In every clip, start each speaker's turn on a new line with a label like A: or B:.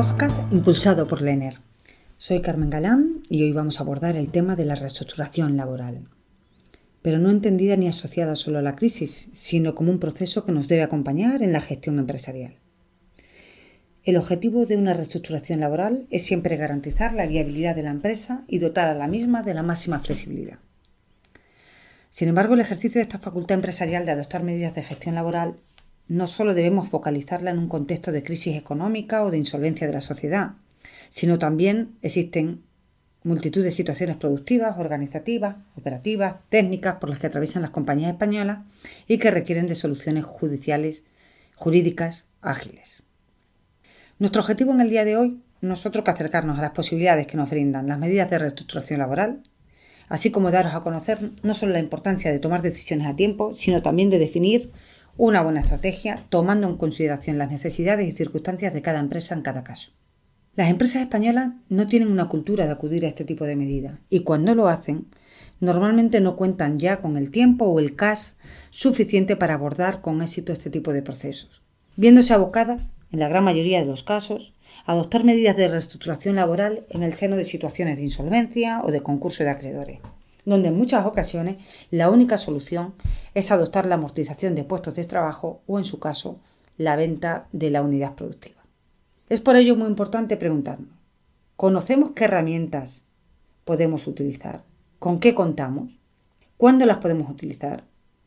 A: podcast impulsado por Lener. Soy Carmen Galán y hoy vamos a abordar el tema de la reestructuración laboral, pero no entendida ni asociada solo a la crisis, sino como un proceso que nos debe acompañar en la gestión empresarial. El objetivo de una reestructuración laboral es siempre garantizar la viabilidad de la empresa y dotar a la misma de la máxima flexibilidad. Sin embargo, el ejercicio de esta facultad empresarial de adoptar medidas de gestión laboral no solo debemos focalizarla en un contexto de crisis económica o de insolvencia de la sociedad, sino también existen multitud de situaciones productivas, organizativas, operativas, técnicas por las que atraviesan las compañías españolas y que requieren de soluciones jurídicas ágiles. Nuestro objetivo en el día de hoy no es otro que acercarnos a las posibilidades que nos brindan las medidas de reestructuración laboral, así como daros a conocer no solo la importancia de tomar decisiones a tiempo, sino también de definir una buena estrategia, tomando en consideración las necesidades y circunstancias de cada empresa en cada caso. Las empresas españolas no tienen una cultura de acudir a este tipo de medidas y cuando lo hacen, normalmente no cuentan ya con el tiempo o el cash suficiente para abordar con éxito este tipo de procesos, viéndose abocadas, en la gran mayoría de los casos, a adoptar medidas de reestructuración laboral en el seno de situaciones de insolvencia o de concurso de acreedores, donde en muchas ocasiones la única solución es adoptar la amortización de puestos de trabajo o, en su caso, la venta de la unidad productiva. Es por ello muy importante preguntarnos, ¿conocemos qué herramientas podemos utilizar? ¿Con qué contamos? ¿Cuándo las podemos utilizar?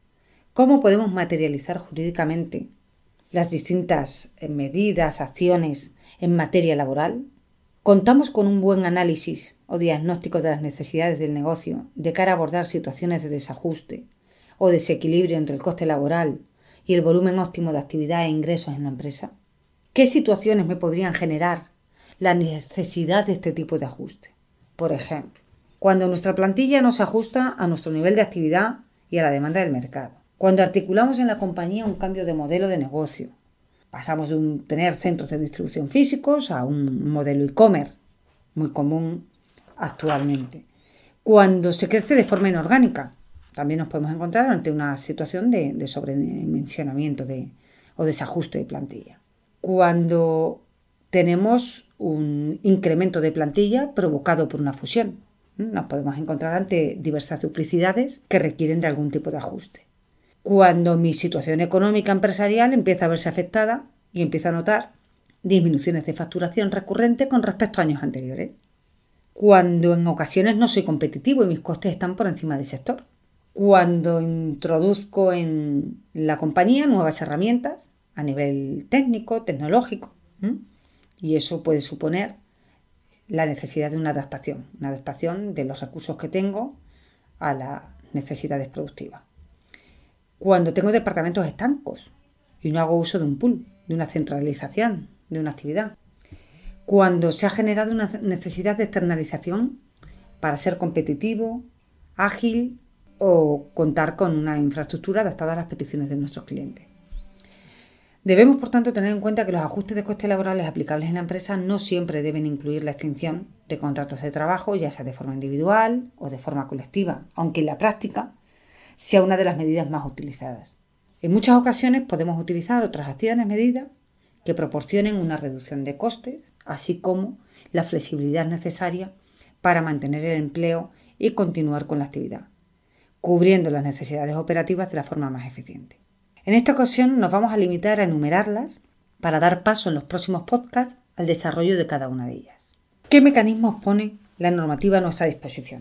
A: ¿Cómo podemos materializar jurídicamente las distintas medidas, acciones en materia laboral? ¿Contamos con un buen análisis o diagnóstico de las necesidades del negocio de cara a abordar situaciones de desajuste o desequilibrio entre el coste laboral y el volumen óptimo de actividad e ingresos en la empresa? ¿Qué situaciones me podrían generar la necesidad de este tipo de ajuste? Por ejemplo, cuando nuestra plantilla no se ajusta a nuestro nivel de actividad y a la demanda del mercado. Cuando articulamos en la compañía un cambio de modelo de negocio. Pasamos de tener centros de distribución físicos a un modelo e-commerce, muy común actualmente. Cuando se crece de forma inorgánica, también nos podemos encontrar ante una situación de sobredimensionamiento o desajuste de plantilla. Cuando tenemos un incremento de plantilla provocado por una fusión, nos podemos encontrar ante diversas duplicidades que requieren de algún tipo de ajuste. Cuando mi situación económica empresarial empieza a verse afectada y empiezo a notar disminuciones de facturación recurrente con respecto a años anteriores. Cuando en ocasiones no soy competitivo y mis costes están por encima del sector. Cuando introduzco en la compañía nuevas herramientas a nivel técnico, tecnológico, y eso puede suponer la necesidad de una adaptación de los recursos que tengo a las necesidades productivas. Cuando tengo departamentos estancos y no hago uso de un pool, de una centralización, de una actividad. Cuando se ha generado una necesidad de externalización para ser competitivo, ágil o contar con una infraestructura adaptada a las peticiones de nuestros clientes. Debemos, por tanto, tener en cuenta que los ajustes de costes laborales aplicables en la empresa no siempre deben incluir la extinción de contratos de trabajo, ya sea de forma individual o de forma colectiva, aunque en la práctica sea una de las medidas más utilizadas. En muchas ocasiones podemos utilizar otras acciones, medidas que proporcionen una reducción de costes, así como la flexibilidad necesaria para mantener el empleo y continuar con la actividad, cubriendo las necesidades operativas de la forma más eficiente. En esta ocasión nos vamos a limitar a enumerarlas para dar paso en los próximos podcasts al desarrollo de cada una de ellas. ¿Qué mecanismos pone la normativa a nuestra disposición?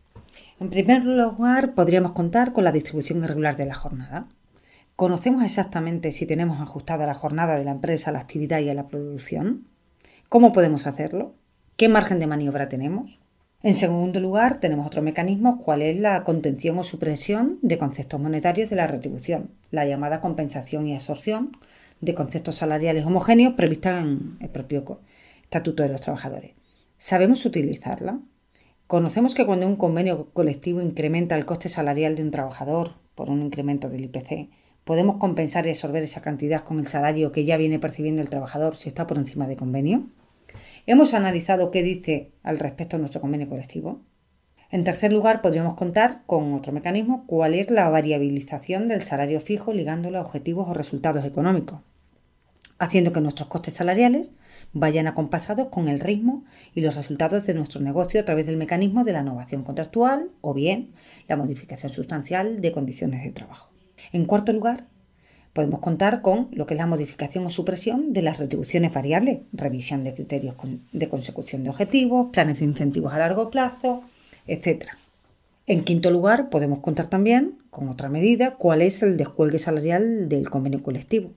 A: En primer lugar, podríamos contar con la distribución irregular de la jornada. ¿Conocemos exactamente si tenemos ajustada la jornada de la empresa a la actividad y a la producción? ¿Cómo podemos hacerlo? ¿Qué margen de maniobra tenemos? En segundo lugar, tenemos otro mecanismo, cuál es la contención o supresión de conceptos monetarios de la retribución, la llamada compensación y absorción de conceptos salariales homogéneos previstas en el propio Estatuto de los Trabajadores. ¿Sabemos utilizarla? Conocemos que cuando un convenio colectivo incrementa el coste salarial de un trabajador por un incremento del IPC, podemos compensar y absorber esa cantidad con el salario que ya viene percibiendo el trabajador si está por encima de convenio. ¿Hemos analizado qué dice al respecto nuestro convenio colectivo? En tercer lugar, podríamos contar con otro mecanismo, cuál es la variabilización del salario fijo ligándolo a objetivos o resultados económicos. haciendo que nuestros costes salariales vayan acompasados con el ritmo y los resultados de nuestro negocio a través del mecanismo de la innovación contractual o bien la modificación sustancial de condiciones de trabajo. En cuarto lugar, podemos contar con lo que es la modificación o supresión de las retribuciones variables, revisión de criterios de consecución de objetivos, planes de incentivos a largo plazo, etc. En quinto lugar, podemos contar también con otra medida, cuál es el descuelgue salarial del convenio colectivo.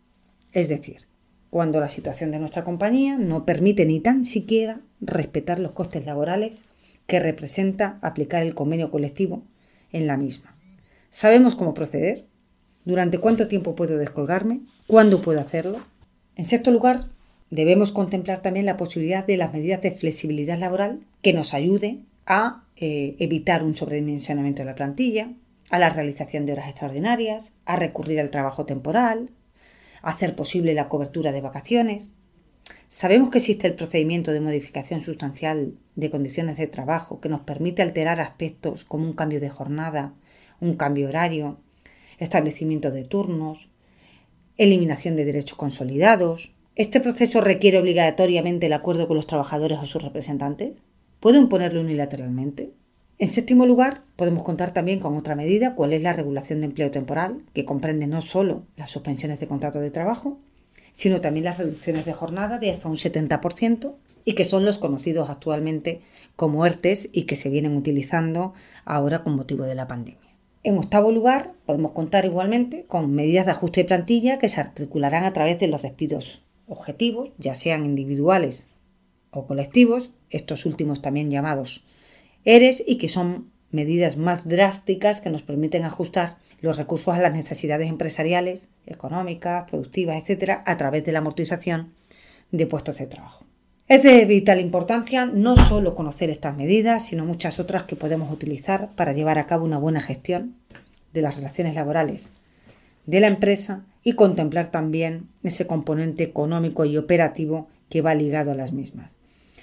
A: Es decir, cuando la situación de nuestra compañía no permite ni tan siquiera respetar los costes laborales que representa aplicar el convenio colectivo en la misma. ¿Sabemos cómo proceder? ¿Durante cuánto tiempo puedo descolgarme? ¿Cuándo puedo hacerlo? En sexto lugar, debemos contemplar también la posibilidad de las medidas de flexibilidad laboral que nos ayude a evitar un sobredimensionamiento de la plantilla, a la realización de horas extraordinarias, a recurrir al trabajo temporal, a hacer posible la cobertura de vacaciones. Sabemos que existe el procedimiento de modificación sustancial de condiciones de trabajo que nos permite alterar aspectos como un cambio de jornada, un cambio horario, establecimiento de turnos, eliminación de derechos consolidados. ¿Este proceso requiere obligatoriamente el acuerdo con los trabajadores o sus representantes? ¿Puedo imponerlo unilateralmente? En séptimo lugar, podemos contar también con otra medida, cuál es la regulación de empleo temporal, que comprende no solo las suspensiones de contrato de trabajo, sino también las reducciones de jornada de hasta un 70% y que son los conocidos actualmente como ERTEs y que se vienen utilizando ahora con motivo de la pandemia. En octavo lugar, podemos contar igualmente con medidas de ajuste de plantilla que se articularán a través de los despidos objetivos, ya sean individuales o colectivos, estos últimos también llamados ERES, y que son medidas más drásticas que nos permiten ajustar los recursos a las necesidades empresariales, económicas, productivas, etcétera, a través de la amortización de puestos de trabajo. Es de vital importancia no solo conocer estas medidas, sino muchas otras que podemos utilizar para llevar a cabo una buena gestión de las relaciones laborales de la empresa y contemplar también ese componente económico y operativo que va ligado a las mismas.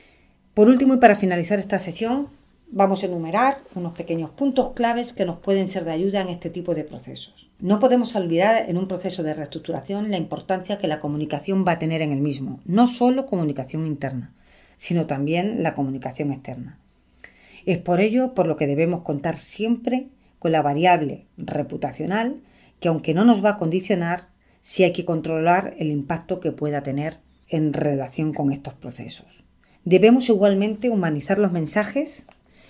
A: Por último, y para finalizar esta sesión, vamos a enumerar unos pequeños puntos claves que nos pueden ser de ayuda en este tipo de procesos. No podemos olvidar en un proceso de reestructuración la importancia que la comunicación va a tener en el mismo, no solo comunicación interna, sino también la comunicación externa. Es por ello por lo que debemos contar siempre con la variable reputacional, que aunque no nos va a condicionar, sí hay que controlar el impacto que pueda tener en relación con estos procesos. Debemos igualmente humanizar los mensajes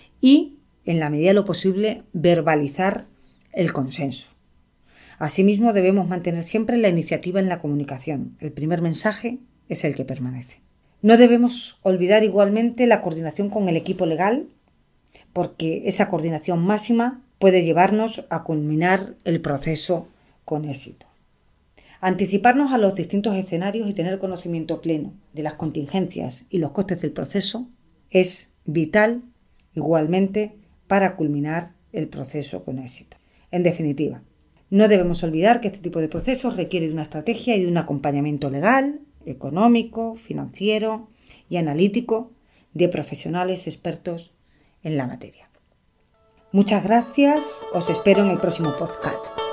A: y, en la medida de lo posible, verbalizar el consenso. Asimismo, debemos mantener siempre la iniciativa en la comunicación. El primer mensaje es el que permanece. No debemos olvidar igualmente la coordinación con el equipo legal, porque esa coordinación máxima puede llevarnos a culminar el proceso con éxito. Anticiparnos a los distintos escenarios y tener conocimiento pleno de las contingencias y los costes del proceso es vital igualmente para culminar el proceso con éxito. En definitiva, no debemos olvidar que este tipo de procesos requiere de una estrategia y de un acompañamiento legal, económico, financiero y analítico de profesionales expertos en la materia. Muchas gracias, os espero en el próximo podcast.